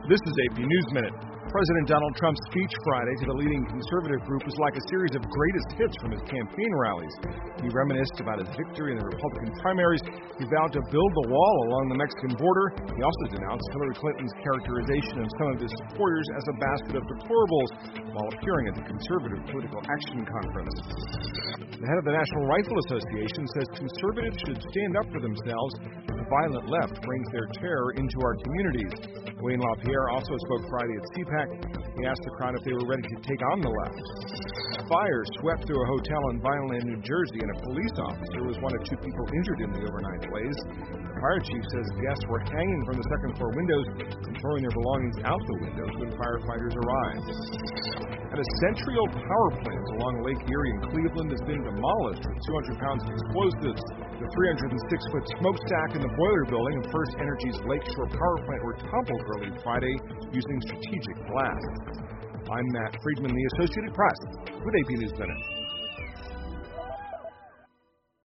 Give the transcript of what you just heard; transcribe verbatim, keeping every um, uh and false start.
This is A P News Minute. President Donald Trump's speech Friday to the leading conservative group was like a series of greatest hits from his campaign rallies. He reminisced about his victory in the Republican primaries. He vowed to build the wall along the Mexican border. He also denounced Hillary Clinton's characterization of some of his supporters as a basket of deplorables while appearing at the Conservative Political Action Conference. The head of the National Rifle Association says conservatives should stand up for themselves. The violent left brings their terror into our communities. Wayne LaPierre also spoke Friday at C PAC. He asked the crowd if they were ready to take on the left. Fire swept through a hotel in Vineland, New Jersey, and a police officer was one of two people injured in the overnight blaze. The fire chief says guests were hanging from the second floor windows and throwing their belongings out the windows when firefighters arrived. And a century-old power plant along Lake Erie in Cleveland has been demolished with two hundred pounds of explosives. The three hundred six foot smokestack in the boiler building of First Energy's Lakeshore Power Plant were toppled early Friday using strategic blasts. I'm Matt Friedman, the Associated Press, with A P News Minute.